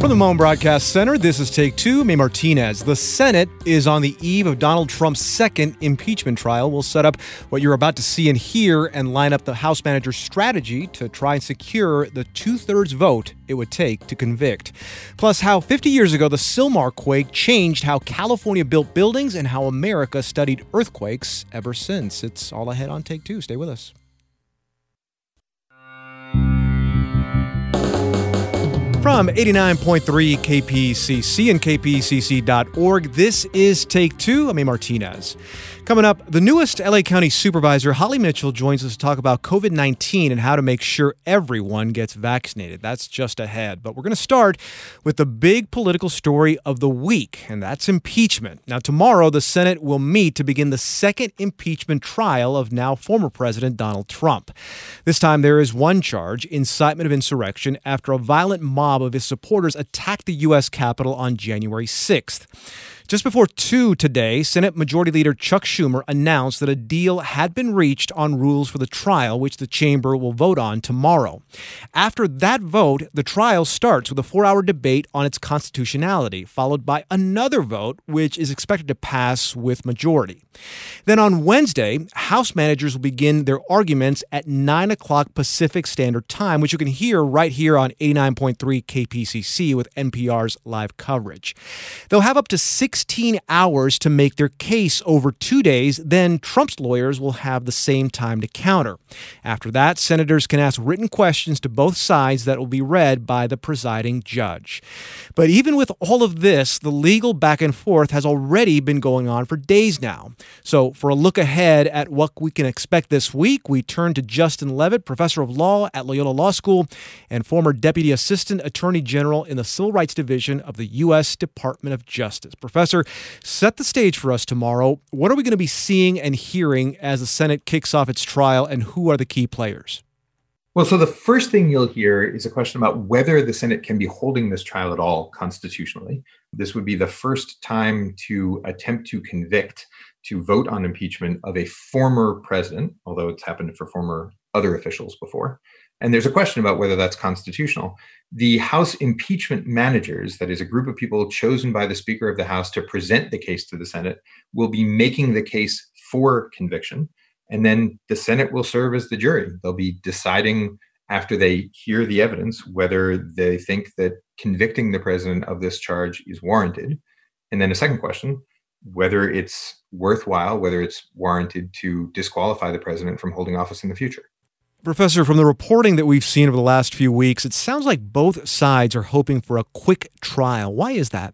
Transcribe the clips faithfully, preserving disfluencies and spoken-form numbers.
From the Moan Broadcast Center, this is Take Two. May Martinez. The Senate is on the eve of Donald Trump's second impeachment trial. We'll set up what you're about to see and hear and line up the House manager's strategy to try and secure the two-thirds vote it would take to convict. Plus, how fifty years ago the Sylmar quake changed how California built buildings and how America studied earthquakes ever since. It's all ahead on Take Two. Stay with us. From eighty-nine point three K P C C and K P C C dot org, this is Take Two. I'm A. Martinez. Coming up, the newest L A County Supervisor, Holly Mitchell, joins us to talk about covid nineteen and how to make sure everyone gets vaccinated. That's just ahead. But we're going to start with the big political story of the week, and that's impeachment. Now, tomorrow, the Senate will meet to begin the second impeachment trial of now former President Donald Trump. This time, there is one charge, incitement of insurrection, after a violent mob of his supporters attacked the U S Capitol on January sixth. Just before two today, Senate Majority Leader Chuck Schumer announced that a deal had been reached on rules for the trial, which the chamber will vote on tomorrow. After that vote, the trial starts with a four-hour debate on its constitutionality, followed by another vote, which is expected to pass with majority. Then on Wednesday, House managers will begin their arguments at nine o'clock Pacific Standard Time, which you can hear right here on eighty-nine point three K P C C with N P R's live coverage. They'll have up to sixteen hours to make their case over two days. Then Trump's lawyers will have the same time to counter. After that, senators can ask written questions to both sides that will be read by the presiding judge. But even with all of this, the legal back and forth has already been going on for days now. So for a look ahead at what we can expect this week, we turn to Justin Levitt, professor of law at Loyola Law School and former Deputy Assistant Attorney General in the Civil Rights Division of the U S Department of Justice. Professor, set the stage for us tomorrow. What are we going to be seeing and hearing as the Senate kicks off its trial, and who are the key players? Well, so the first thing you'll hear is a question about whether the Senate can be holding this trial at all constitutionally. This would be the first time to attempt to convict, to vote on impeachment of a former president, although it's happened for former other officials before. And there's a question about whether that's constitutional. The House impeachment managers, that is a group of people chosen by the Speaker of the House to present the case to the Senate, will be making the case for conviction. And then the Senate will serve as the jury. They'll be deciding after they hear the evidence whether they think that convicting the president of this charge is warranted. And then a second question, whether it's worthwhile, whether it's warranted to disqualify the president from holding office in the future. Professor, from the reporting that we've seen over the last few weeks, it sounds like both sides are hoping for a quick trial. Why is that?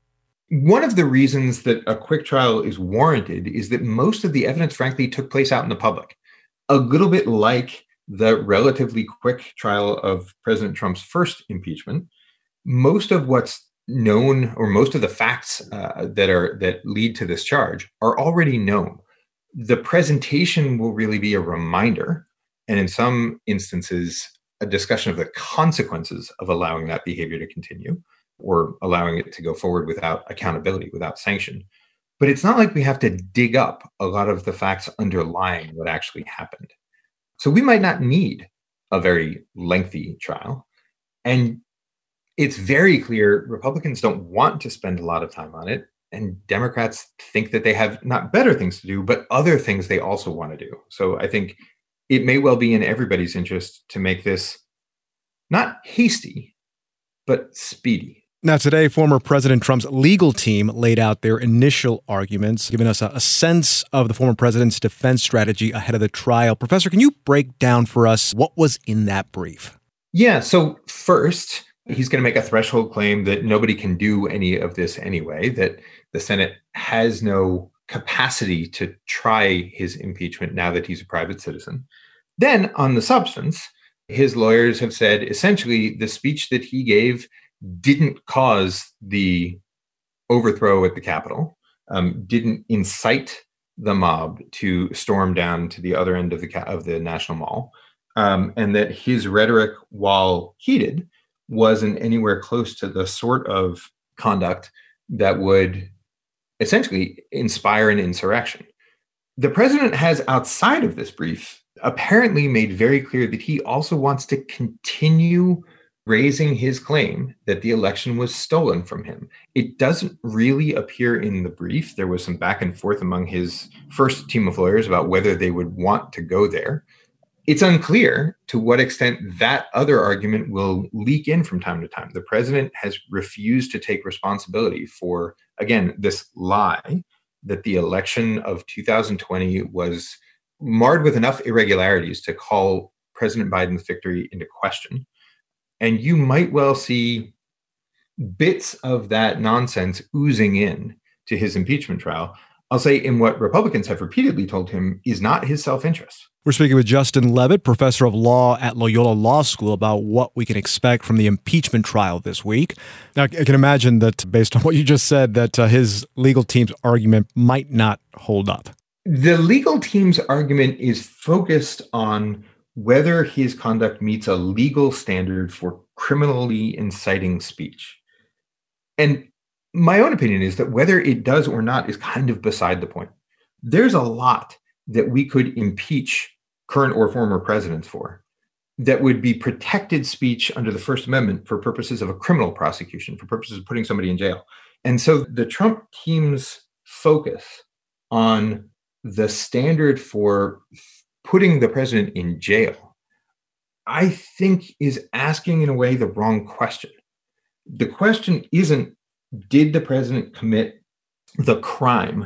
One of the reasons that a quick trial is warranted is that most of the evidence, frankly, took place out in the public. A little bit like the relatively quick trial of President Trump's first impeachment, most of what's known, or most of the facts uh, that are that lead to this charge, are already known. The presentation will really be a reminder, and in some instances, a discussion of the consequences of allowing that behavior to continue or allowing it to go forward without accountability, without sanction. But it's not like we have to dig up a lot of the facts underlying what actually happened. So we might not need a very lengthy trial. And it's very clear Republicans don't want to spend a lot of time on it. And Democrats think that they have not better things to do, but other things they also want to do. So I think it may well be in everybody's interest to make this not hasty, but speedy. Now, today, former President Trump's legal team laid out their initial arguments, giving us a, a sense of the former president's defense strategy ahead of the trial. Professor, can you break down for us what was in that brief? Yeah, so first, he's going to make a threshold claim that nobody can do any of this anyway, that the Senate has no capacity to try his impeachment now that he's a private citizen. Then, on the substance, his lawyers have said essentially the speech that he gave didn't cause the overthrow at the Capitol, um, didn't incite the mob to storm down to the other end of the of the National Mall, um, and that his rhetoric, while heated, wasn't anywhere close to the sort of conduct that would essentially inspire an insurrection. The president has, outside of this brief, apparently made very clear that he also wants to continue raising his claim that the election was stolen from him. It doesn't really appear in the brief. There was some back and forth among his first team of lawyers about whether they would want to go there. It's unclear to what extent that other argument will leak in from time to time. The president has refused to take responsibility for, again, this lie that the election of two thousand twenty was marred with enough irregularities to call President Biden's victory into question. And you might well see bits of that nonsense oozing in to his impeachment trial. I'll say in what Republicans have repeatedly told him is not his self-interest. We're speaking with Justin Levitt, professor of law at Loyola Law School, about what we can expect from the impeachment trial this week. Now, I can imagine that based on what you just said, that uh, his legal team's argument might not hold up. The legal team's argument is focused on whether his conduct meets a legal standard for criminally inciting speech. And my own opinion is that whether it does or not is kind of beside the point. There's a lot that we could impeach current or former presidents for that would be protected speech under the First Amendment for purposes of a criminal prosecution, for purposes of putting somebody in jail. And so the Trump team's focus on the standard for putting the president in jail, I think is asking in a way the wrong question. The question isn't, did the president commit the crime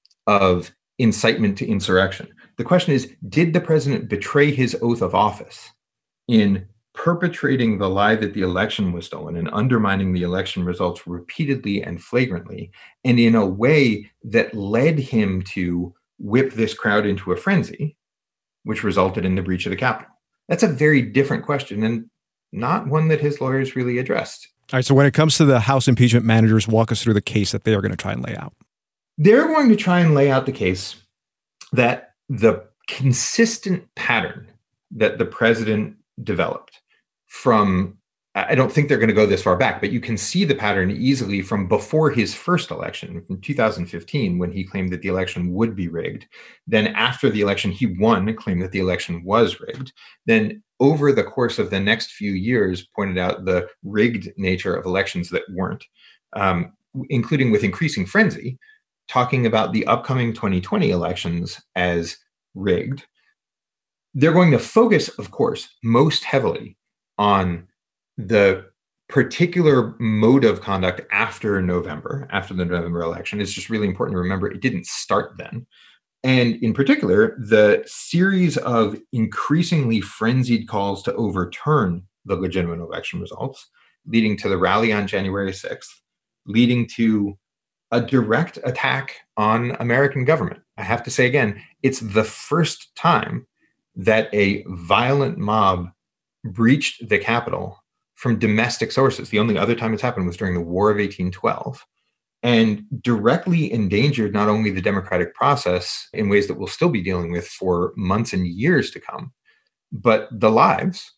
of incitement to insurrection? The question is, did the president betray his oath of office in perpetrating the lie that the election was stolen and undermining the election results repeatedly and flagrantly, and in a way that led him to whip this crowd into a frenzy, which resulted in the breach of the Capitol? That's a very different question and not one that his lawyers really addressed. All right, so when it comes to the House impeachment managers, walk us through the case that they are going to try and lay out. They're going to try and lay out the case that the consistent pattern that the president developed from, I don't think they're going to go this far back, but you can see the pattern easily from before his first election in two thousand fifteen, when he claimed that the election would be rigged. Then after the election, he won, claimed that the election was rigged. Then over the course of the next few years, pointed out the rigged nature of elections that weren't, um, including with increasing frenzy, talking about the upcoming twenty twenty elections as rigged. They're going to focus, of course, most heavily on the particular mode of conduct after November, after the November election. It's just really important to remember it didn't start then. And in particular, the series of increasingly frenzied calls to overturn the legitimate election results, leading to the rally on January sixth, leading to a direct attack on American government. I have to say again, it's the first time that a violent mob breached the Capitol from domestic sources. The only other time it's happened was during the War of eighteen twelve, and directly endangered not only the democratic process in ways that we'll still be dealing with for months and years to come, but the lives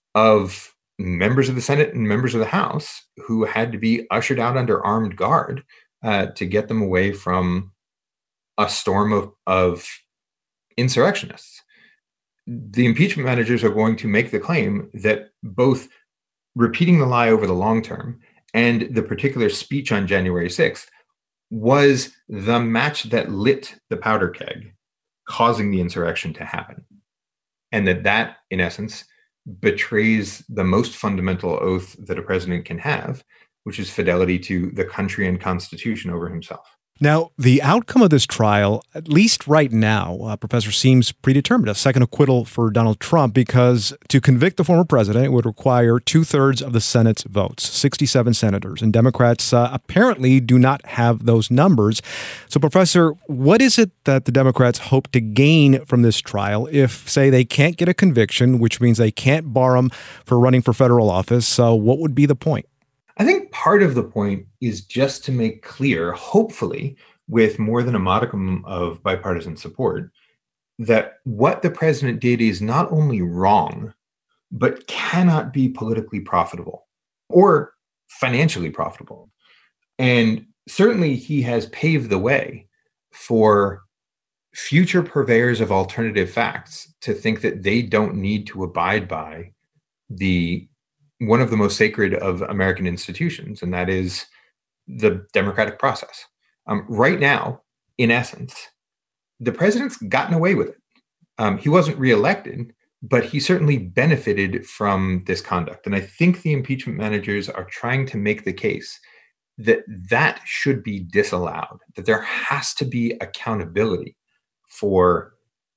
of members of the Senate and members of the House who had to be ushered out under armed guard uh, to get them away from a storm of, of insurrectionists. The impeachment managers are going to make the claim that both repeating the lie over the long term and the particular speech on January sixth was the match that lit the powder keg, causing the insurrection to happen. And that that, in essence, betrays the most fundamental oath that a president can have, which is fidelity to the country and Constitution over himself. Now, the outcome of this trial, at least right now, uh, Professor, seems predetermined, a second acquittal for Donald Trump, because to convict the former president, it would require two-thirds of the Senate's votes, sixty-seven senators, and Democrats uh, apparently do not have those numbers. So, Professor, what is it that the Democrats hope to gain from this trial if, say, they can't get a conviction, which means they can't bar him for running for federal office? So what would be the point? I think part of the point is just to make clear, hopefully with more than a modicum of bipartisan support, that what the president did is not only wrong, but cannot be politically profitable or financially profitable. And certainly he has paved the way for future purveyors of alternative facts to think that they don't need to abide by the one of the most sacred of American institutions, and that is the democratic process. Um, right now, in essence, the president's gotten away with it. Um, he wasn't reelected, but he certainly benefited from this conduct. And I think the impeachment managers are trying to make the case that that should be disallowed, that there has to be accountability for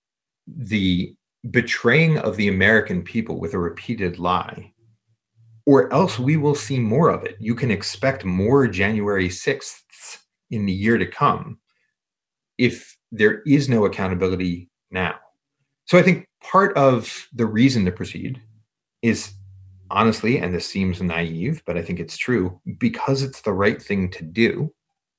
the betraying of the American people with a repeated lie, or else we will see more of it. You can expect more January sixths in the year to come if there is no accountability now. So I think part of the reason to proceed is, honestly, and this seems naive, but I think it's true, because it's the right thing to do.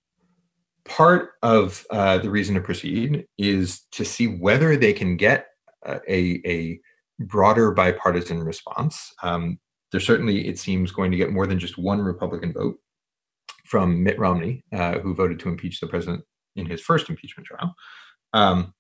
Part of uh, the reason to proceed is to see whether they can get uh, a, a broader bipartisan response. Um, there certainly, it seems, going to get more than just one Republican vote from Mitt Romney, uh, who voted to impeach the president in his first impeachment trial. Um,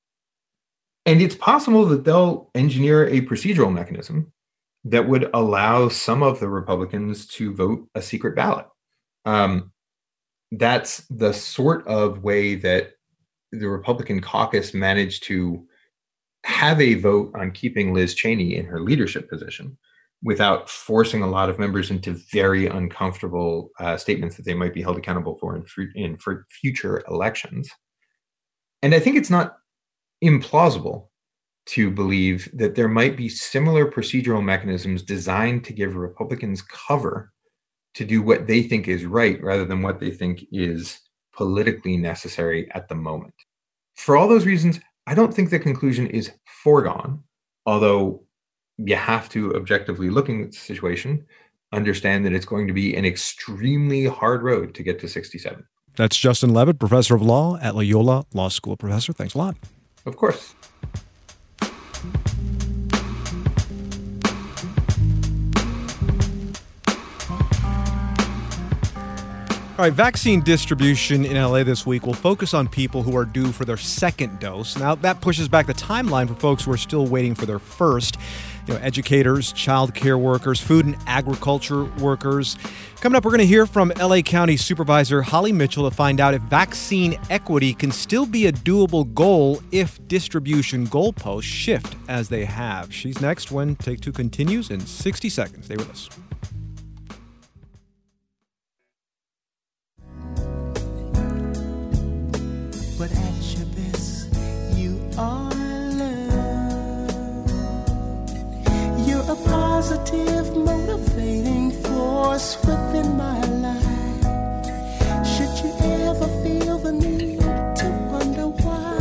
and it's possible that they'll engineer a procedural mechanism that would allow some of the Republicans to vote a secret ballot. Um, that's the sort of way that the Republican caucus managed to have a vote on keeping Liz Cheney in her leadership position without forcing a lot of members into very uncomfortable uh, statements that they might be held accountable for in, in for future elections. And I think it's not implausible to believe that there might be similar procedural mechanisms designed to give Republicans cover to do what they think is right rather than what they think is politically necessary at the moment. For all those reasons, I don't think the conclusion is foregone, although you have to, objectively looking at the situation, understand that it's going to be an extremely hard road to get to sixty-seven. That's Justin Levitt, professor of law at Loyola Law School. Professor, thanks a lot. Of course. All right, vaccine distribution in L A this week will focus on people who are due for their second dose. Now, that pushes back the timeline for folks who are still waiting for their first. You know, educators, child care workers, food and agriculture workers. Coming up, we're going to hear from L A County Supervisor Holly Mitchell to find out if vaccine equity can still be a doable goal if distribution goalposts shift as they have. She's next when Take Two continues in sixty seconds. Stay with us. But at your best, you are love. You're a positive, motivating force within my life. Should you ever feel the need to wonder why,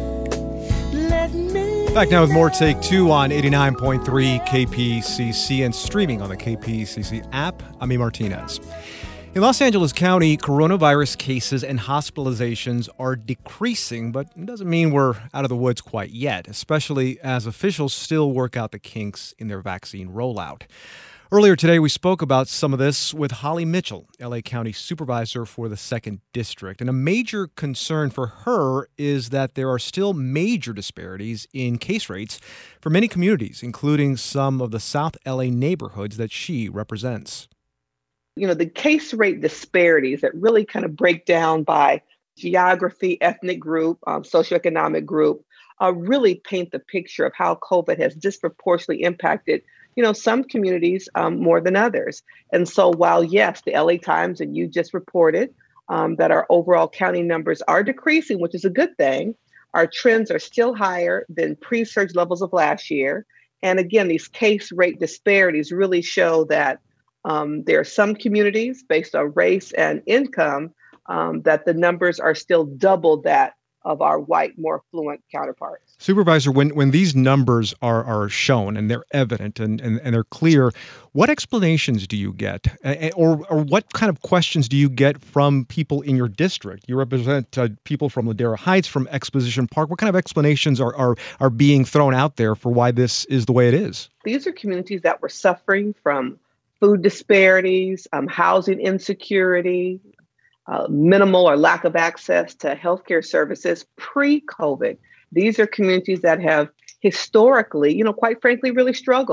let me. Back now with more Take Two on eighty-nine point three K P C C and streaming on the K P C C app. I'm E. Martinez. In Los Angeles County, coronavirus cases and hospitalizations are decreasing, but it doesn't mean we're out of the woods quite yet, especially as officials still work out the kinks in their vaccine rollout. Earlier today, we spoke about some of this with Holly Mitchell, L A County Supervisor for the second District. And a major concern for her is that there are still major disparities in case rates for many communities, including some of the South L A neighborhoods that she represents. You know, the case rate disparities that really kind of break down by geography, ethnic group, um, socioeconomic group, uh, really paint the picture of how COVID has disproportionately impacted, you know, some communities um, more than others. And so while, yes, the L A Times and you just reported um, that our overall county numbers are decreasing, which is a good thing, our trends are still higher than pre-surge levels of last year. And again, these case rate disparities really show that Um, there are some communities based on race and income um, that the numbers are still double that of our white, more affluent counterparts. Supervisor, when, when these numbers are, are shown and they're evident and, and, and they're clear, what explanations do you get? Or, or what kind of questions do you get from people in your district? You represent uh, people from Ladera Heights, from Exposition Park. What kind of explanations are, are, are being thrown out there for why this is the way it is? These are communities that were suffering from food disparities, um, housing insecurity, uh, minimal or lack of access to healthcare services pre-COVID. These are communities that have historically, you know, quite frankly, really struggled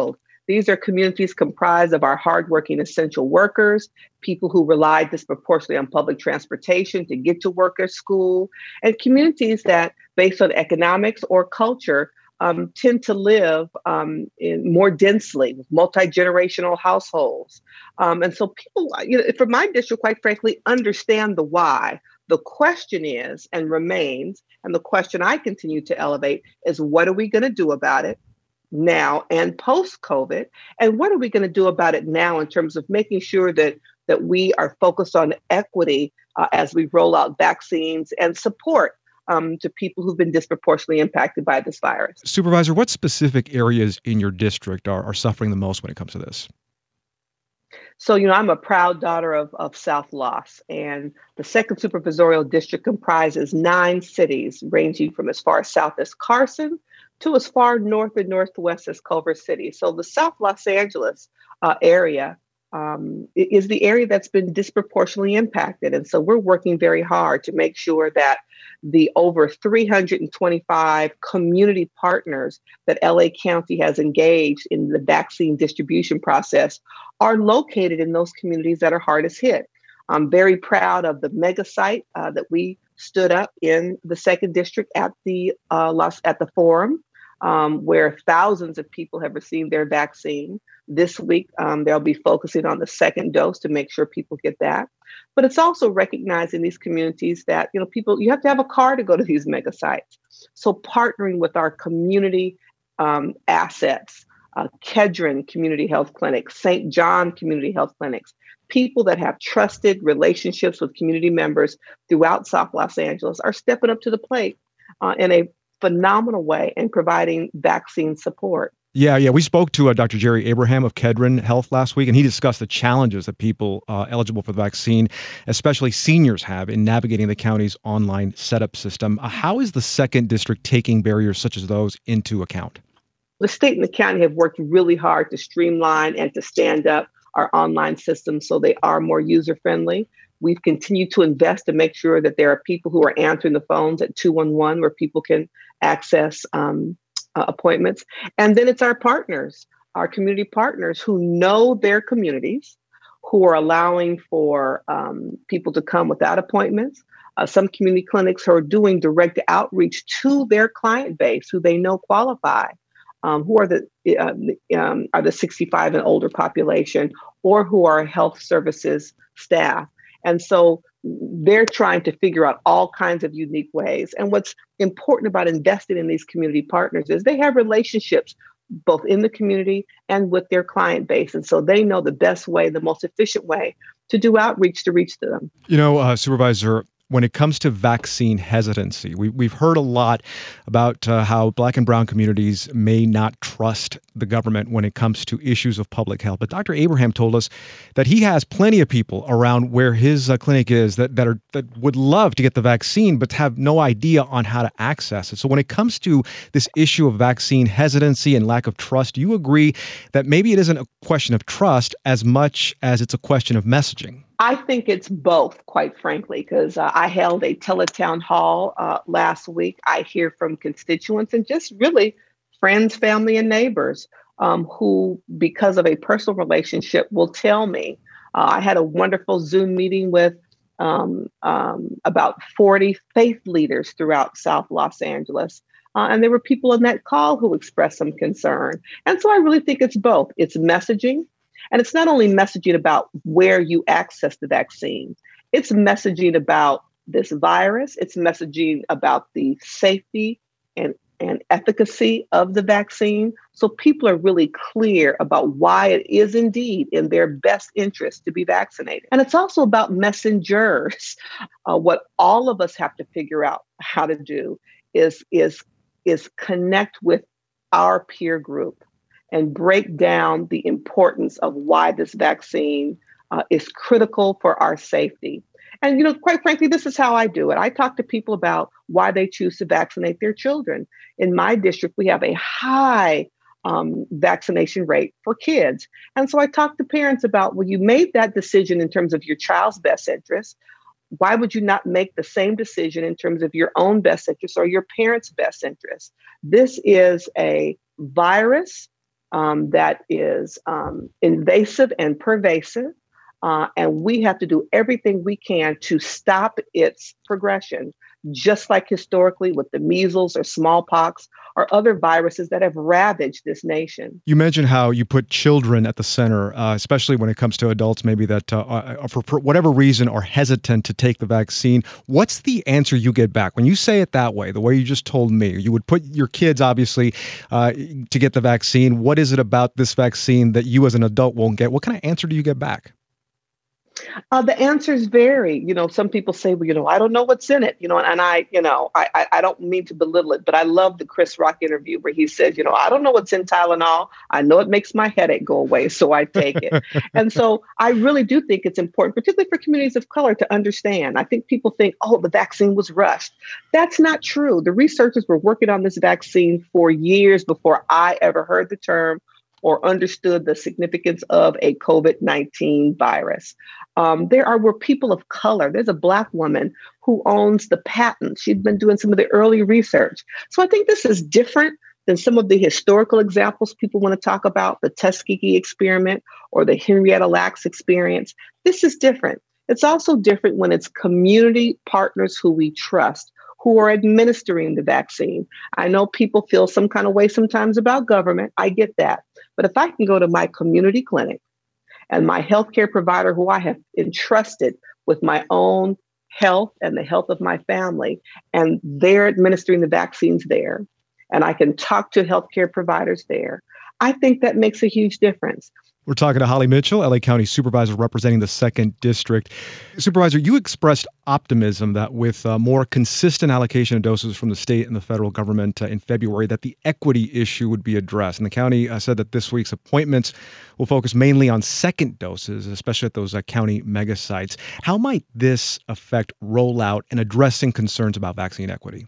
These are communities comprised of our hardworking essential workers, people who rely disproportionately on public transportation to get to work or school, and communities that, based on economics or culture, um, tend to live um, in more densely with multi-generational households. Um, and so people, you know, from my district, quite frankly, understand the why. The question is and remains, and the question I continue to elevate is, what are we going to do about it now and post-COVID? And what are we going to do about it now in terms of making sure that that we are focused on equity uh, as we roll out vaccines and support um, to people who've been disproportionately impacted by this virus? Supervisor, what specific areas in your district are, are suffering the most when it comes to this? So, you know, I'm a proud daughter of, of South Los, and the second supervisorial district comprises nine cities, ranging from as far south as Carson to as far north and northwest as Culver City. So the South Los Angeles uh, area um, is the area that's been disproportionately impacted. And so we're working very hard to make sure that the over three hundred twenty-five community partners that L A County has engaged in the vaccine distribution process are located in those communities that are hardest hit. I'm very proud of the mega site uh, that we stood up in the second district at the uh, Los, at the forum, um, where thousands of people have received their vaccine. This week, um, they'll be focusing on the second dose to make sure people get that. But it's also recognizing these communities that, you know, people, you have to have a car to go to these mega sites. So partnering with our community um, assets, uh, Kedron Community Health Clinic, Saint John Community Health Clinics, people that have trusted relationships with community members throughout South Los Angeles are stepping up to the plate uh, in a phenomenal way and providing vaccine support. Yeah, yeah. We spoke to uh, Doctor Jerry Abraham of Kedron Health last week, and he discussed the challenges that people uh, eligible for the vaccine, especially seniors, have in navigating the county's online setup system. Uh, how is the second district taking barriers such as those into account? The state and the county have worked really hard to streamline and to stand up our online systems so they are more user-friendly. We've continued to invest to make sure that there are people who are answering the phones at two one one where people can access um, uh, appointments. And then it's our partners, our community partners who know their communities, who are allowing for um, people to come without appointments. Uh, some community clinics who are doing direct outreach to their client base who they know qualify. Um, who are the uh, um, are the sixty-five and older population, or who are health services staff. And so they're trying to figure out all kinds of unique ways. And what's important about investing in these community partners is they have relationships both in the community and with their client base. And so they know the best way, the most efficient way to do outreach to reach them. You know, uh, Supervisor, when it comes to vaccine hesitancy, we, we've heard a lot about uh, how Black and brown communities may not trust the government when it comes to issues of public health. But Doctor Abraham told us that he has plenty of people around where his uh, clinic is that, that are that would love to get the vaccine but have no idea on how to access it. So when it comes to this issue of vaccine hesitancy and lack of trust, do you agree that maybe it isn't a question of trust as much as it's a question of messaging? I think it's both, quite frankly, because uh, I held a teletown hall uh, last week. I hear from constituents and just really friends, family, and neighbors um, who, because of a personal relationship, will tell me. Uh, I had a wonderful Zoom meeting with um, um, about forty faith leaders throughout South Los Angeles. Uh, and there were people on that call who expressed some concern. And so I really think it's both. It's messaging. And it's not only messaging about where you access the vaccine, it's messaging about this virus, it's messaging about the safety and, and efficacy of the vaccine. So people are really clear about why it is indeed in their best interest to be vaccinated. And it's also about messengers. Uh, what all of us have to figure out how to do is, is, is connect with our peer group and break down the importance of why this vaccine uh, is critical for our safety. And, you know, quite frankly, this is how I do it. I talk to people about why they choose to vaccinate their children. In my district, we have a high um, vaccination rate for kids. And so I talk to parents about, well, you made that decision in terms of your child's best interest. Why would you not make the same decision in terms of your own best interest or your parents' best interest? This is a virus um, that is um, invasive and pervasive. Uh, and we have to do everything we can to stop its progression, just like historically with the measles or smallpox or other viruses that have ravaged this nation. You mentioned how you put children at the center, uh, especially when it comes to adults maybe that uh, are, for, for whatever reason are hesitant to take the vaccine. What's the answer you get back? When you say it that way, the way you just told me, you would put your kids, obviously, uh, to get the vaccine. What is it about this vaccine that you as an adult won't get? What kind of answer do you get back? Uh, the answers vary. You know, some people say, well, you know, I don't know what's in it, you know, and, and I, you know, I, I, I don't mean to belittle it, but I love the Chris Rock interview where he said, you know, I don't know what's in Tylenol. I know it makes my headache go away, so I take it. And so I really do think it's important, particularly for communities of color, to understand. I think people think, oh, the vaccine was rushed. That's not true. The researchers were working on this vaccine for years before I ever heard the term or understood the significance of a COVID nineteen virus. Um, there are were people of color. There's a Black woman who owns the patent. She'd been doing some of the early research. So I think this is different than some of the historical examples people want to talk about, the Tuskegee experiment or the Henrietta Lacks experience. This is different. It's also different when it's community partners who we trust, who are administering the vaccine. I know people feel some kind of way sometimes about government. I get that. But if I can go to my community clinic and my healthcare provider who I have entrusted with my own health and the health of my family, and they're administering the vaccines there, and I can talk to healthcare providers there, I think that makes a huge difference. We're talking to Holly Mitchell, L A County Supervisor representing the second District. Supervisor, you expressed optimism that with uh, more consistent allocation of doses from the state and the federal government uh, in February, that the equity issue would be addressed. And the county uh, said that this week's appointments will focus mainly on second doses, especially at those uh, county mega sites. How might this affect rollout and addressing concerns about vaccine equity?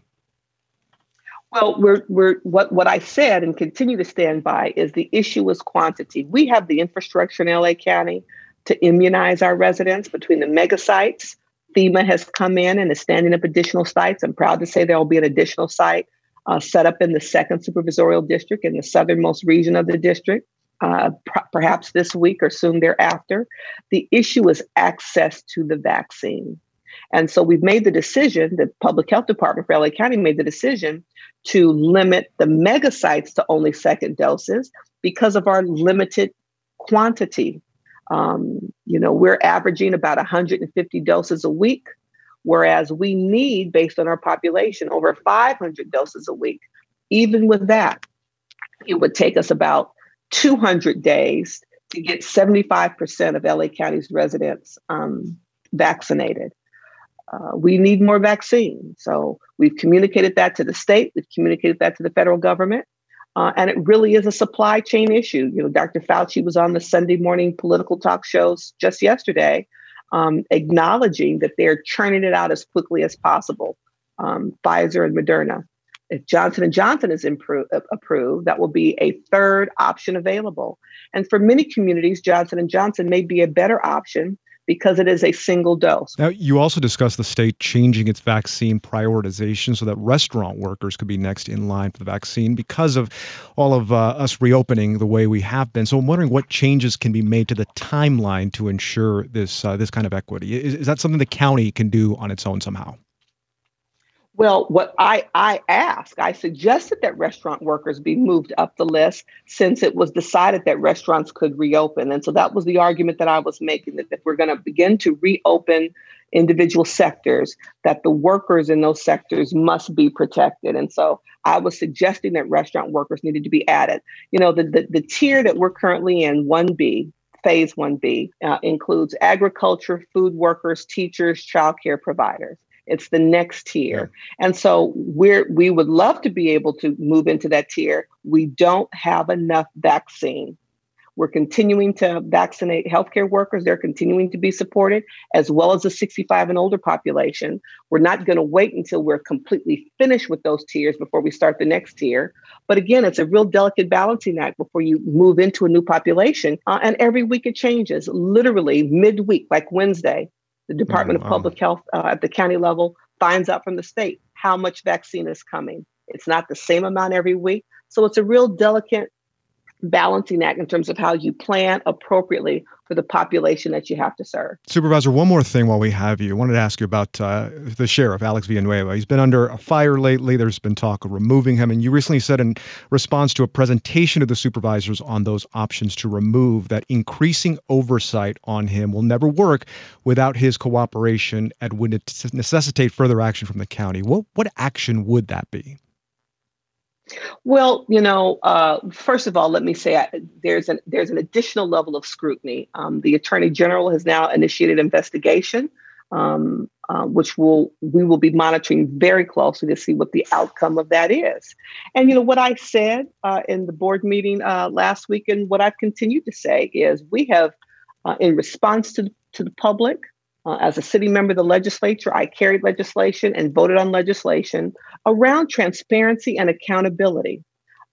Well, we're, we're, what, what I said and continue to stand by is the issue is quantity. We have the infrastructure in L A County to immunize our residents between the mega sites. FEMA has come in and is standing up additional sites. I'm proud to say there will be an additional site uh, set up in the second supervisorial district in the southernmost region of the district, uh, pr- perhaps this week or soon thereafter. The issue is access to the vaccine. And so we've made the decision, the Public Health Department for L A County made the decision to limit the mega sites to only second doses because of our limited quantity. Um, you know, we're averaging about one hundred fifty doses a week, whereas we need, based on our population, over five hundred doses a week. Even with that, it would take us about two hundred days to get seventy-five percent of L A County's residents um, vaccinated. Uh, we need more vaccine. So we've communicated that to the state. We've communicated that to the federal government. Uh, and it really is a supply chain issue. You know, Doctor Fauci was on the Sunday morning political talk shows just yesterday, um, acknowledging that they're churning it out as quickly as possible. Um, Pfizer and Moderna. If Johnson and Johnson is impro- approved, that will be a third option available. And for many communities, Johnson and Johnson may be a better option because it is a single dose. Now, you also discussed the state changing its vaccine prioritization so that restaurant workers could be next in line for the vaccine because of all of uh, us reopening the way we have been. So I'm wondering what changes can be made to the timeline to ensure this uh, this kind of equity. Is, is that something the county can do on its own somehow? Well, what I, I asked, I suggested that restaurant workers be moved up the list since it was decided that restaurants could reopen. And so that was the argument that I was making, that if we're going to begin to reopen individual sectors, that the workers in those sectors must be protected. And so I was suggesting that restaurant workers needed to be added. You know, the, the, the tier that we're currently in, one B, phase one B, uh, includes agriculture, food workers, teachers, childcare providers. It's the next tier. Yeah. And so we're, we would love to be able to move into that tier. We don't have enough vaccine. We're continuing to vaccinate healthcare workers. They're continuing to be supported, as well as the sixty-five and older population. We're not going to wait until we're completely finished with those tiers before we start the next tier. But again, it's a real delicate balancing act before you move into a new population. Uh, and every week it changes, literally midweek, like Wednesday. The Department oh, wow. of Public Health uh, at the county level finds out from the state how much vaccine is coming. It's not the same amount every week. So it's a real delicate balancing act in terms of how you plan appropriately for the population that you have to serve. Supervisor, one more thing while we have you. I wanted to ask you about uh, the sheriff, Alex Villanueva. He's been under a fire lately. There's been talk of removing him. And you recently said in response to a presentation to the supervisors on those options to remove that increasing oversight on him will never work without his cooperation and would necessitate further action from the county. What, what action would that be? Well, you know, uh, first of all, let me say I, there's an there's an additional level of scrutiny. Um, the Attorney General has now initiated investigation, um, uh, which will we will be monitoring very closely to see what the outcome of that is. And you know what I said uh, in the board meeting uh, last week, and what I've continued to say is we have, uh, in response to to the public. Uh, as a city member of the legislature, I carried legislation and voted on legislation around transparency and accountability.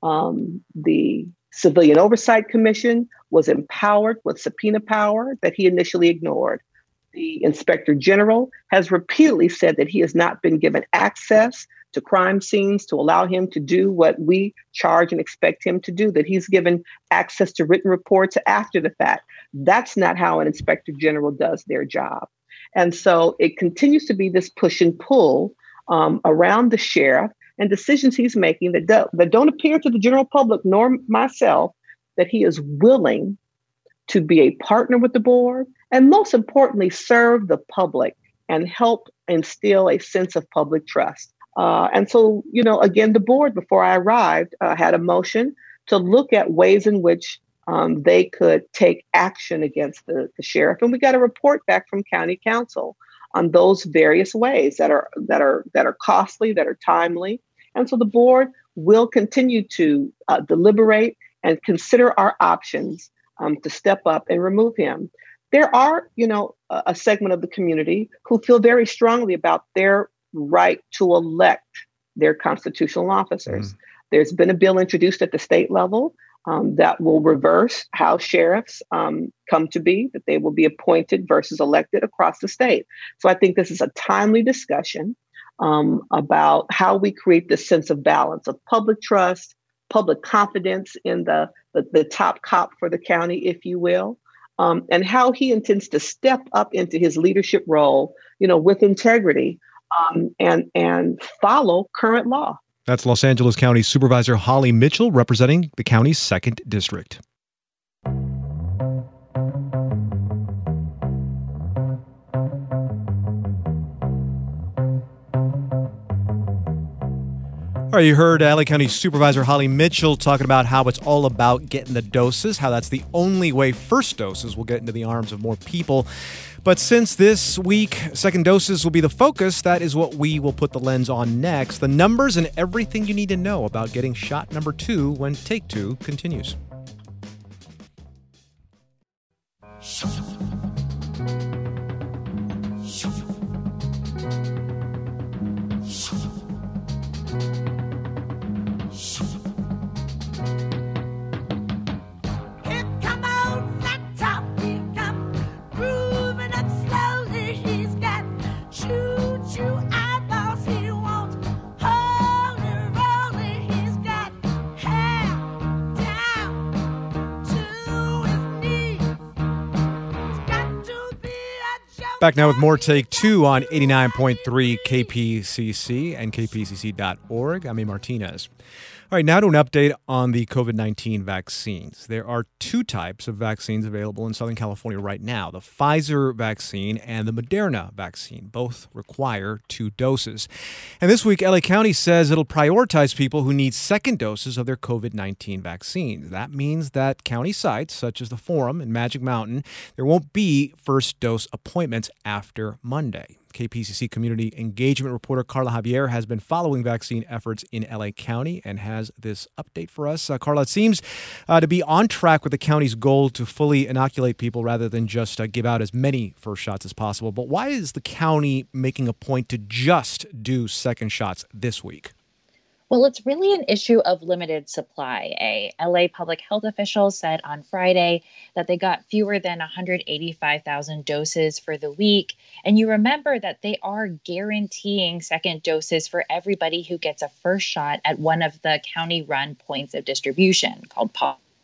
Um, the Civilian Oversight Commission was empowered with subpoena power that he initially ignored. The Inspector General has repeatedly said that he has not been given access to crime scenes to allow him to do what we charge and expect him to do, that he's given access to written reports after the fact. That's not how an Inspector General does their job. And so it continues to be this push and pull um, around the sheriff and decisions he's making that, do, that don't appear to the general public nor myself that he is willing to be a partner with the board and most importantly, serve the public and help instill a sense of public trust. Uh, and so, you know, again, the board, before I arrived, uh, had a motion to look at ways in which Um, they could take action against the, the sheriff. And we got a report back from county council on those various ways that are that are that are costly, that are timely. And so the board will continue to uh, deliberate and consider our options um, to step up and remove him. There are, you know, a, a segment of the community who feel very strongly about their right to elect their constitutional officers. Mm. There's been a bill introduced at the state level Um, that will reverse how sheriffs um, come to be, that they will be appointed versus elected across the state. So I think this is a timely discussion um, about how we create this sense of balance of public trust, public confidence in the, the, the top cop for the county, if you will, um, and how he intends to step up into his leadership role, you know, with integrity um, and, and follow current law. That's Los Angeles County Supervisor Holly Mitchell representing the county's second district. All right, you heard L A County Supervisor Holly Mitchell talking about how it's all about getting the doses, how that's the only way first doses will get into the arms of more people. But since this week, second doses will be the focus, that is what we will put the lens on next. The numbers and everything you need to know about getting shot number two when Take Two continues. Back now with more Take Two on eighty-nine point three K P C C and K P C C dot org. I'm A. Martinez. All right, now to an update on the COVID nineteen vaccines. There are two types of vaccines available in Southern California right now, the Pfizer vaccine and the Moderna vaccine. Both require two doses. And this week, L A County says it'll prioritize people who need second doses of their COVID nineteen vaccines. That means that county sites, such as the Forum and Magic Mountain, there won't be first dose appointments after Monday. K P C C community engagement reporter Carla Javier has been following vaccine efforts in L A County and has this update for us. Uh, Carla, it seems uh, to be on track with the county's goal to fully inoculate people rather than just uh, give out as many first shots as possible. But why is the county making a point to just do second shots this week? Well, it's really an issue of limited supply. A L A public health officials said on Friday that they got fewer than one hundred eighty-five thousand doses for the week. And you remember that they are guaranteeing second doses for everybody who gets a first shot at one of the county-run points of distribution called P O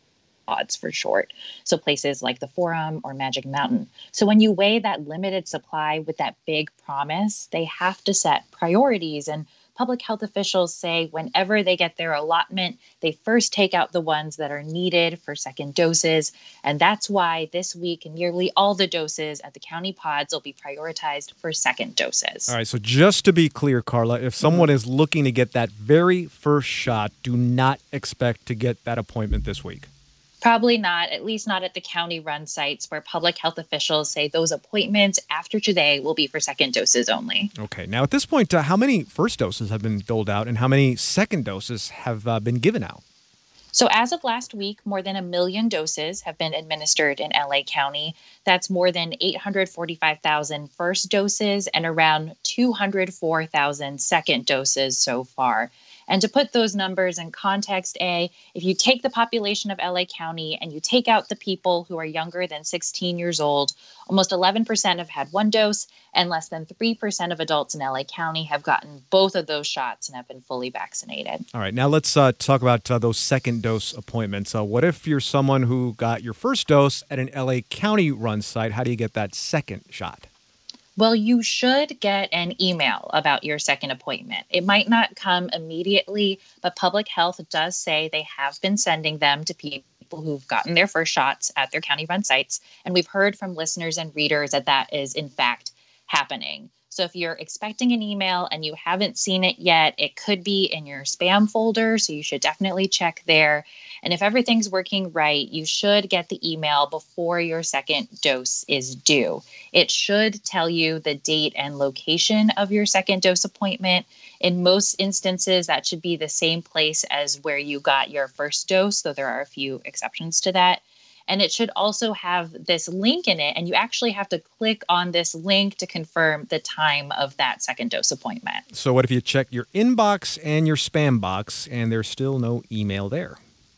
pods for short. So places like the Forum or Magic Mountain. So when you weigh that limited supply with that big promise, they have to set priorities. And public health officials say whenever they get their allotment, they first take out the ones that are needed for second doses. And that's why this week, nearly all the doses at the county pods will be prioritized for second doses. All right, so just to be clear, Carla, if someone is looking to get that very first shot, do not expect to get that appointment this week. Probably not, at least not at the county-run sites where public health officials say those appointments after today will be for second doses only. Okay. Now, at this point, uh, how many first doses have been doled out and how many second doses have uh, been given out? So as of last week, more than a million doses have been administered in L A County. That's more than eight hundred forty-five thousand first doses and around two hundred four thousand second doses so far. And to put those numbers in context, A, if you take the population of L A County and you take out the people who are younger than sixteen years old, almost eleven percent have had one dose, and less than three percent of adults in L A County have gotten both of those shots and have been fully vaccinated. All right, now let's uh, talk about uh, those second dose appointments. Uh, what if you're someone who got your first dose at an L A County-run site? How do you get that second shot? Well, you should get an email about your second appointment. It might not come immediately, but public health does say they have been sending them to people who've gotten their first shots at their county-run sites. And we've heard from listeners and readers that that is, in fact, happening. So if you're expecting an email and you haven't seen it yet, it could be in your spam folder, so you should definitely check there. And if everything's working right, you should get the email before your second dose is due. It should tell you the date and location of your second dose appointment. In most instances, that should be the same place as where you got your first dose, though there are a few exceptions to that. And it should also have this link in it, and you actually have to click on this link to confirm the time of that second dose appointment. So what if you check your inbox and your spam box and there's still no email there?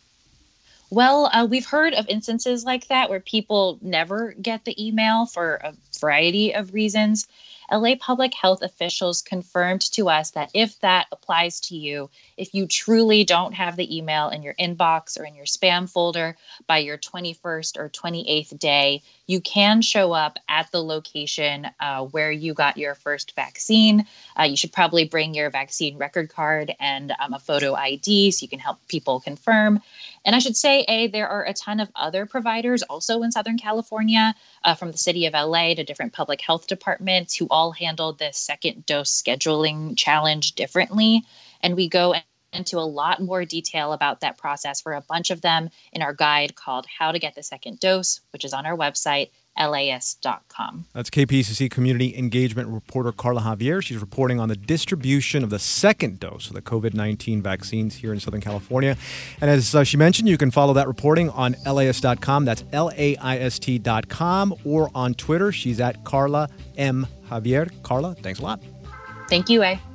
Well, uh, we've heard of instances like that where people never get the email for a variety of reasons. L A public health officials confirmed to us that if that applies to you, if you truly don't have the email in your inbox or in your spam folder by your twenty-first or twenty-eighth day, you can show up at the location uh, where you got your first vaccine. Uh, you should probably bring your vaccine record card and um, a photo I D so you can help people confirm. And I should say, A, there are a ton of other providers also in Southern California, uh, from the city of L A to different public health departments, who all handled this second dose scheduling challenge differently. And we go into a lot more detail about that process for a bunch of them in our guide called How to Get the Second Dose, which is on our website, L A S dot com. That's K P C C community engagement reporter Carla Javier. She's reporting on the distribution of the second dose of the COVID nineteen vaccines here in Southern California. And as uh, she mentioned, you can follow that reporting on L A S dot com. That's L A I S T dot com, or on Twitter. She's at Carla M. Javier. Carla, thanks a lot. Thank you, A.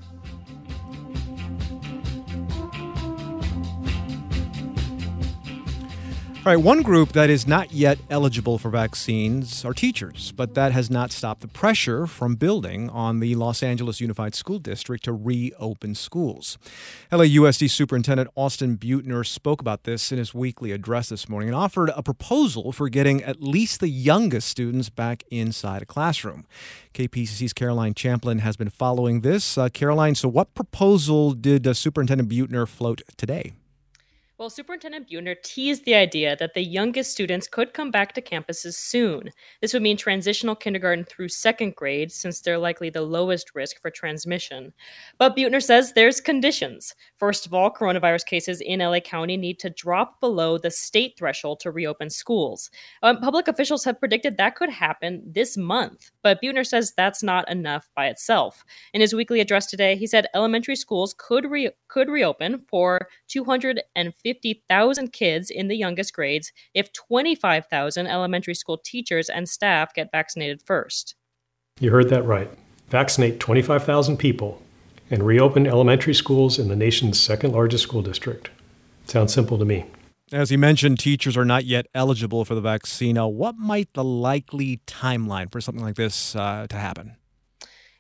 All right, one group that is not yet eligible for vaccines are teachers, but that has not stopped the pressure from building on the Los Angeles Unified School District to reopen schools. L A U S D Superintendent Austin Beutner spoke about this in his weekly address this morning and offered a proposal for getting at least the youngest students back inside a classroom. K P C C's Caroline Champlin has been following this. Uh, Caroline, so what proposal did uh, Superintendent Beutner float today? Well, Superintendent Beutner teased the idea that the youngest students could come back to campuses soon. This would mean transitional kindergarten through second grade, since they're likely the lowest risk for transmission. But Beutner says there's conditions. First of all, coronavirus cases in L A County need to drop below the state threshold to reopen schools. Um, public officials have predicted that could happen this month, but Beutner says that's not enough by itself. In his weekly address today, he said elementary schools could re- could reopen for two hundred fifty thousand kids in the youngest grades if twenty-five thousand elementary school teachers and staff get vaccinated first. You heard that right. Vaccinate twenty-five thousand people and reopen elementary schools in the nation's second largest school district. Sounds simple to me. As he mentioned, teachers are not yet eligible for the vaccine. Now, what might the likely timeline for something like this uh, to happen?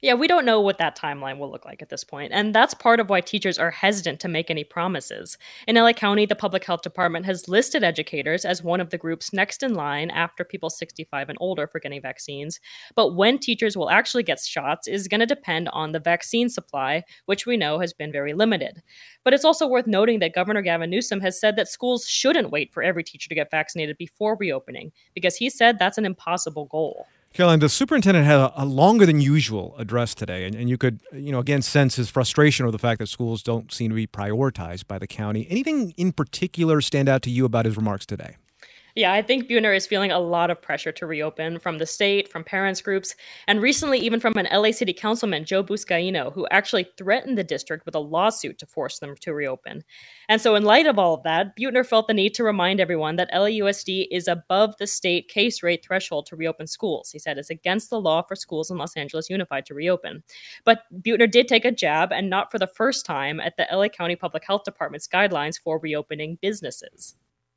Yeah, we don't know what that timeline will look like at this point, and that's part of why teachers are hesitant to make any promises. In L A County, the Public Health Department has listed educators as one of the groups next in line after people sixty-five and older for getting vaccines. But when teachers will actually get shots is going to depend on the vaccine supply, which we know has been very limited. But it's also worth noting that Governor Gavin Newsom has said that schools shouldn't wait for every teacher to get vaccinated before reopening, because he said that's an impossible goal. Caroline, the superintendent had a, a longer than usual address today, and, and you could, you know, again, sense his frustration over the fact that schools don't seem to be prioritized by the county. Anything in particular stand out to you about his remarks today? Yeah, I think Buettner is feeling a lot of pressure to reopen from the state, from parents groups, and recently even from an L A City Councilman, Joe Buscaino, who actually threatened the district with a lawsuit to force them to reopen. And so in light of all of that, Buettner felt the need to remind everyone that L A U S D is above the state case rate threshold to reopen schools. He said it's against the law for schools in Los Angeles Unified to reopen. But Buettner did take a jab, and not for the first time, at the L A County Public Health Department's guidelines for reopening businesses.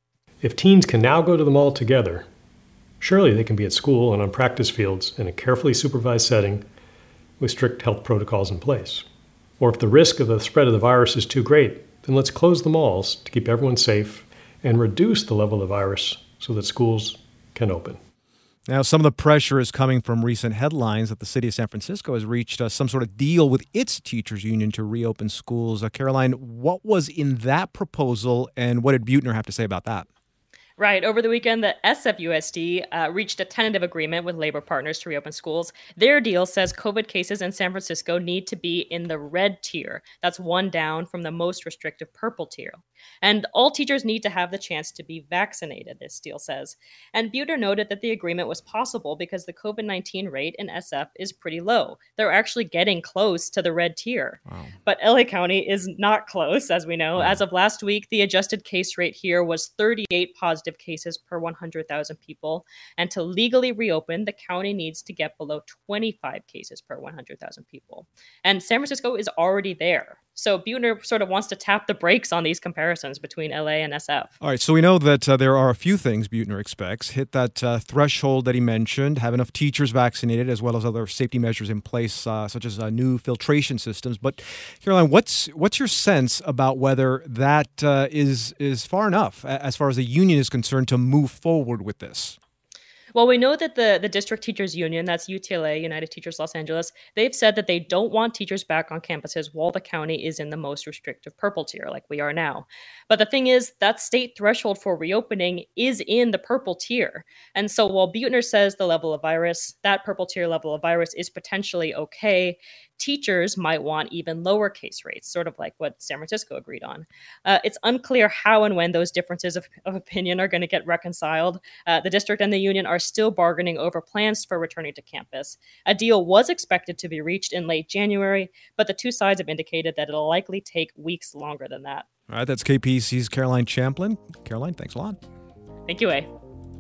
If teens can now go to the mall together, surely they can be at school and on practice fields in a carefully supervised setting with strict health protocols in place. Or if the risk of the spread of the virus is too great, then let's close the malls to keep everyone safe and reduce the level of virus so that schools can open. Now, some of the pressure is coming from recent headlines that the city of San Francisco has reached uh, some sort of deal with its teachers union to reopen schools. Uh, Caroline, what was in that proposal, and what did Buettner have to say about that? Right. Over the weekend, the S F U S D uh, reached a tentative agreement with labor partners to reopen schools. Their deal says COVID cases in San Francisco need to be in the red tier. That's one down from the most restrictive purple tier. And all teachers need to have the chance to be vaccinated, this deal says. And Buettner noted that the agreement was possible because the COVID nineteen rate in S F is pretty low. They're actually getting close to the red tier. Wow. But L A County is not close, as we know. Wow. As of last week, the adjusted case rate here was thirty-eight positive cases per one hundred thousand people. And to legally reopen, the county needs to get below twenty-five cases per one hundred thousand people. And San Francisco is already there. So Buettner sort of wants to tap the brakes on these comparisons between L A and S F. All right, so we know that uh, there are a few things Buettner expects. Hit that uh, threshold that he mentioned, have enough teachers vaccinated, as well as other safety measures in place, uh, such as uh, new filtration systems. But Caroline, what's what's your sense about whether that uh, is is far enough, as far as the union is concerned, to move forward with this? Well, we know that the, the District Teachers Union, that's U T L A, United Teachers Los Angeles, they've said that they don't want teachers back on campuses while the county is in the most restrictive purple tier, like we are now. But the thing is, that state threshold for reopening is in the purple tier. And so while Buettner says the level of virus, that purple tier level of virus is potentially okay, teachers might want even lower case rates, sort of like what San Francisco agreed on. Uh, it's unclear how and when those differences of, of opinion are going to get reconciled. Uh, the district and the union are still bargaining over plans for returning to campus. A deal was expected to be reached in late January, but the two sides have indicated that it'll likely take weeks longer than that. All right, that's K P C C's Caroline Champlin. Caroline, thanks a lot. Thank you, A.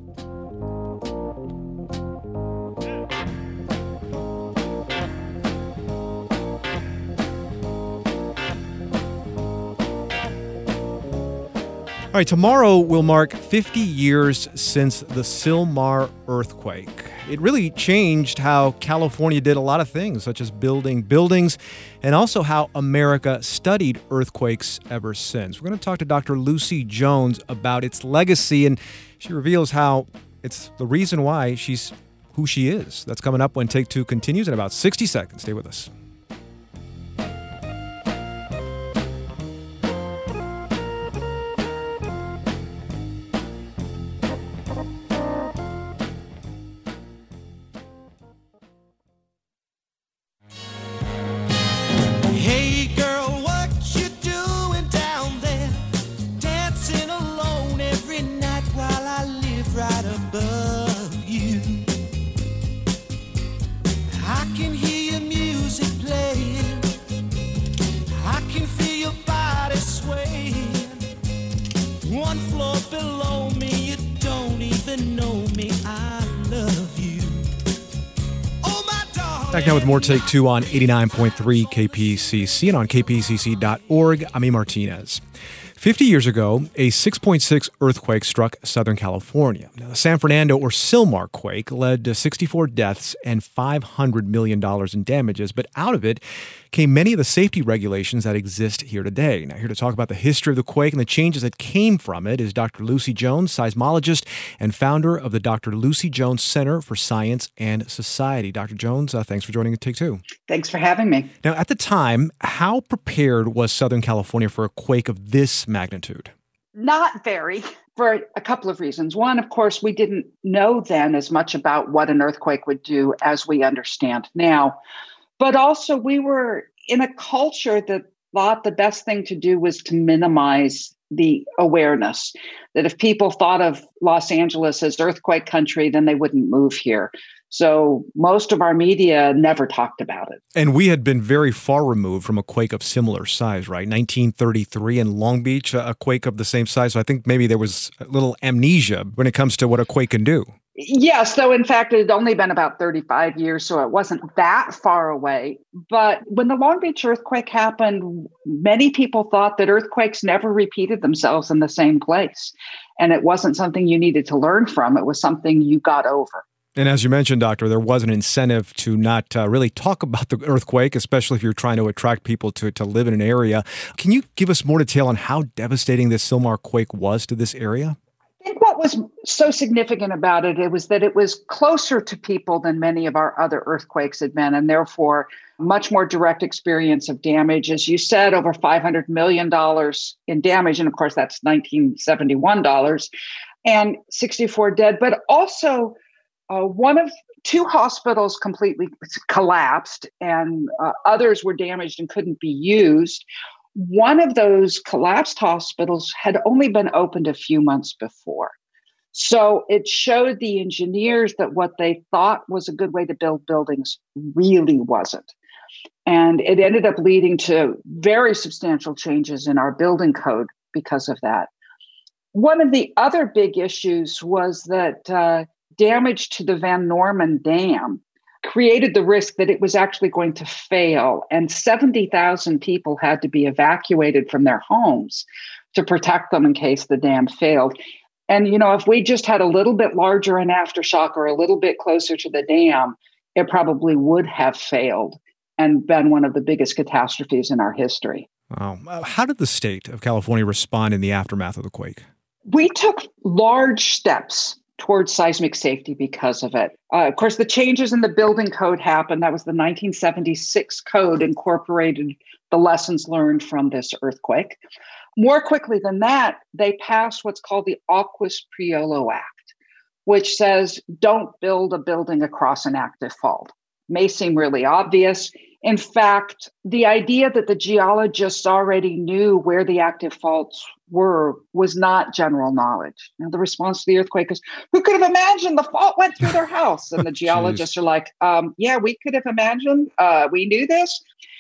All right, tomorrow will mark fifty years since the Sylmar earthquake. It really changed how California did a lot of things, such as building buildings, and also how America studied earthquakes ever since. We're going to talk to Doctor Lucy Jones about its legacy, and she reveals how it's the reason why she's who she is. That's coming up when Take Two continues in about sixty seconds. Stay with us. Back now with more Take Two on eighty-nine point three K P C C and on K P C C dot org. I'm E. Martinez. fifty years ago, a six point six earthquake struck Southern California. Now, the San Fernando or Sylmar quake led to sixty-four deaths and five hundred million dollars in damages, but out of it came many of the safety regulations that exist here today. Now, here to talk about the history of the quake and the changes that came from it is Doctor Lucy Jones, seismologist and founder of the Doctor Lucy Jones Center for Science and Society. Doctor Jones, uh, thanks for joining Take Two. Thanks for having me. Now, at the time, how prepared was Southern California for a quake of this magnitude? Not very, for a couple of reasons. One, of course, we didn't know then as much about what an earthquake would do as we understand now. But also, we were in a culture that thought the best thing to do was to minimize the awareness, that if people thought of Los Angeles as earthquake country, then they wouldn't move here. So most of our media never talked about it. And we had been very far removed from a quake of similar size, right? nineteen thirty-three in Long Beach, a quake of the same size. So I think maybe there was a little amnesia when it comes to what a quake can do. Yes, though in fact it had only been about thirty-five years, so it wasn't that far away. But when the Long Beach earthquake happened, many people thought that earthquakes never repeated themselves in the same place. And it wasn't something you needed to learn from. It was something you got over. And as you mentioned, Doctor, there was an incentive to not uh, really talk about the earthquake, especially if you're trying to attract people to, to live in an area. Can you give us more detail on how devastating this Sylmar quake was to this area? I think what was so significant about it, it was that it was closer to people than many of our other earthquakes had been, and therefore much more direct experience of damage. As you said, over five hundred million dollars in damage, and of course that's nineteen seventy-one dollars, and sixty-four dead, but also uh, one of two hospitals completely collapsed, and uh, others were damaged and couldn't be used. One of those collapsed hospitals had only been opened a few months before. So it showed the engineers that what they thought was a good way to build buildings really wasn't. And it ended up leading to very substantial changes in our building code because of that. One of the other big issues was that uh, damage to the Van Norman Dam created the risk that it was actually going to fail, and seventy thousand people had to be evacuated from their homes to protect them in case the dam failed. And, you know, if we just had a little bit larger an aftershock or a little bit closer to the dam, it probably would have failed and been one of the biggest catastrophes in our history. Wow. How did the state of California respond in the aftermath of the quake? We took large steps towards seismic safety because of it. Uh, of course, the changes in the building code happened. That was the nineteen seventy-six code incorporated the lessons learned from this earthquake. More quickly than that, they passed what's called the Aquas-Priolo Act, which says don't build a building across an active fault. May seem really obvious. In fact, the idea that the geologists already knew where the active faults were was not general knowledge. Now, the response to the earthquake is, who could have imagined the fault went through their house? And the geologists are like, um, yeah, we could have imagined. Uh, we knew this.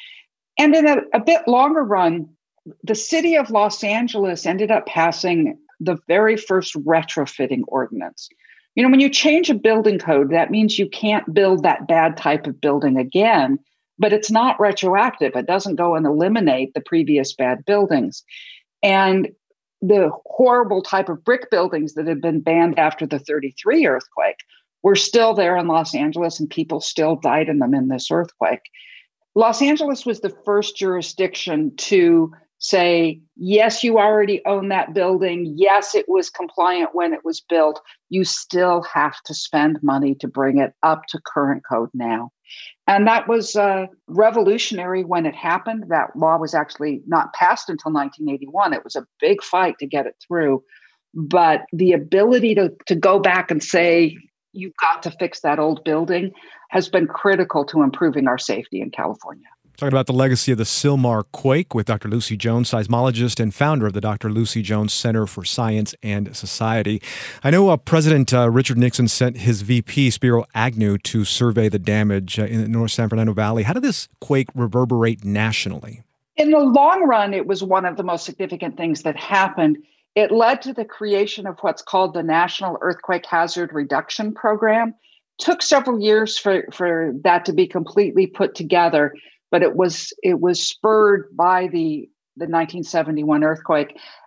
And in a, a bit longer run, the city of Los Angeles ended up passing the very first retrofitting ordinance. You know, when you change a building code, that means you can't build that bad type of building again, but it's not retroactive. It doesn't go and eliminate the previous bad buildings. And the horrible type of brick buildings that had been banned after the thirty-three earthquake were still there in Los Angeles, and people still died in them in this earthquake. Los Angeles was the first jurisdiction to say, yes, you already own that building. Yes, it was compliant when it was built. You still have to spend money to bring it up to current code now. And that was uh, revolutionary when it happened. That law was actually not passed until nineteen eighty-one. It was a big fight to get it through. But the ability to, to go back and say, you've got to fix that old building has been critical to improving our safety in California. Talking about the legacy of the Sylmar quake with Doctor Lucy Jones, seismologist and founder of the Doctor Lucy Jones Center for Science and Society. I know uh, President uh, Richard Nixon sent his V P, Spiro Agnew, to survey the damage uh, in the North San Fernando Valley. How did this quake reverberate nationally? In the long run, it was one of the most significant things that happened. It led to the creation of what's called the National Earthquake Hazard Reduction Program. It took several years for, for that to be completely put together. But it was it was spurred by the, the nineteen seventy-one earthquake.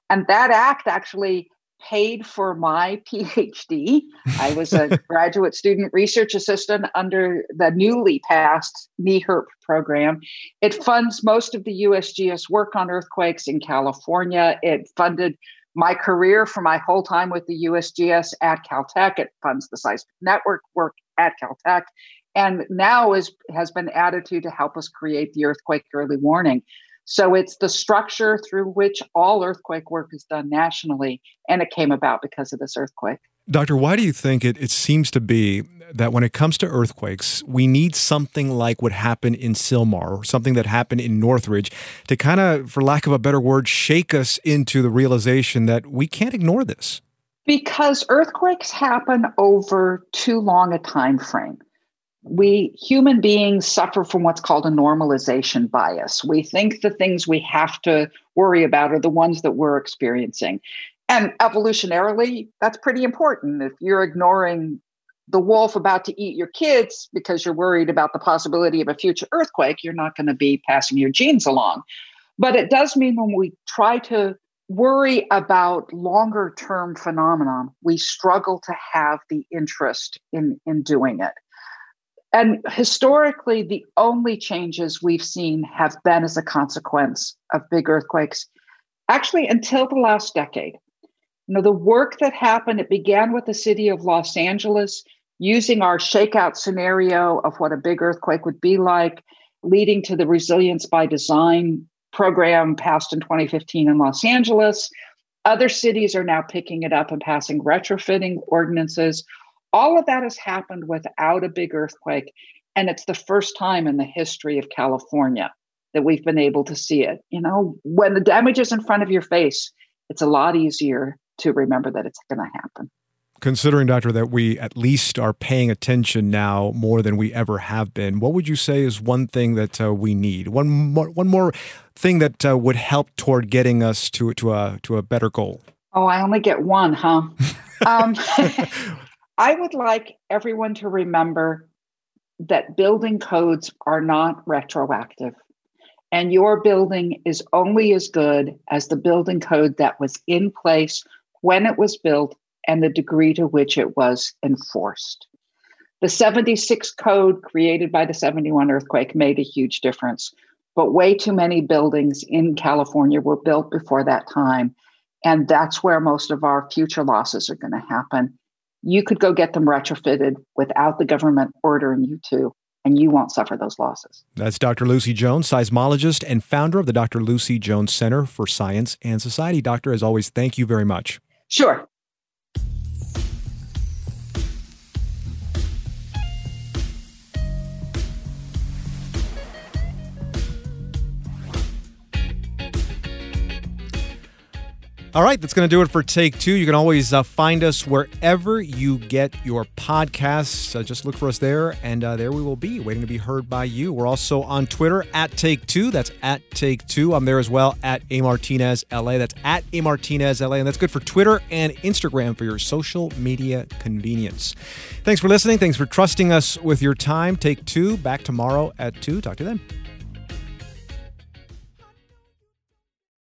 And that act actually paid for my PhD. I was a graduate student research assistant under the newly passed N E H R P program. It funds most of the U S G S work on earthquakes in California. It funded my career for my whole time with the U S G S at Caltech. It funds the Seismic Network work at Caltech. And now is has been added to to help us create the earthquake early warning. So it's the structure through which all earthquake work is done nationally, and it came about because of this earthquake. Doctor, why do you think it, it seems to be that when it comes to earthquakes, we need something like what happened in Sylmar or something that happened in Northridge to kind of, for lack of a better word, shake us into the realization that we can't ignore this? Because earthquakes happen over too long a time frame. We human beings suffer from what's called a normalization bias. We think the things we have to worry about are the ones that we're experiencing. And evolutionarily, that's pretty important. If you're ignoring the wolf about to eat your kids because you're worried about the possibility of a future earthquake, you're not going to be passing your genes along. But it does mean when we try to worry about longer term phenomenon, we struggle to have the interest in, in doing it. And historically, the only changes we've seen have been as a consequence of big earthquakes, actually until the last decade. You know, the work that happened, it began with the city of Los Angeles, using our shakeout scenario of what a big earthquake would be like, leading to the Resilience by Design program passed in twenty fifteen in Los Angeles. Other cities are now picking it up and passing retrofitting ordinances. All of that has happened without a big earthquake, and it's the first time in the history of California that we've been able to see it. You know, when the damage is in front of your face, it's a lot easier to remember that it's going to happen. Considering, Doctor, that we at least are paying attention now more than we ever have been, what would you say is one thing that uh, we need? One more, one more thing that uh, would help toward getting us to to a to a better goal? Oh, I only get one, huh? um, I would like everyone to remember that building codes are not retroactive, and your building is only as good as the building code that was in place when it was built and the degree to which it was enforced. The seventy-six code created by the seventy-one earthquake made a huge difference, but way too many buildings in California were built before that time, and that's where most of our future losses are going to happen. You could go get them retrofitted without the government ordering you to, and you won't suffer those losses. That's Doctor Lucy Jones, seismologist and founder of the Doctor Lucy Jones Center for Science and Society. Doctor, as always, thank you very much. Sure. All right, that's going to do it for Take Two. You can always uh, find us wherever you get your podcasts. Uh, just look for us there, and uh, there we will be, waiting to be heard by you. We're also on Twitter, at Take Two. That's at Take Two. I'm there as well, at A Martinez L A. That's at A Martinez L A, and that's good for Twitter and Instagram for your social media convenience. Thanks for listening. Thanks for trusting us with your time. Take Two, back tomorrow at two. Talk to you then.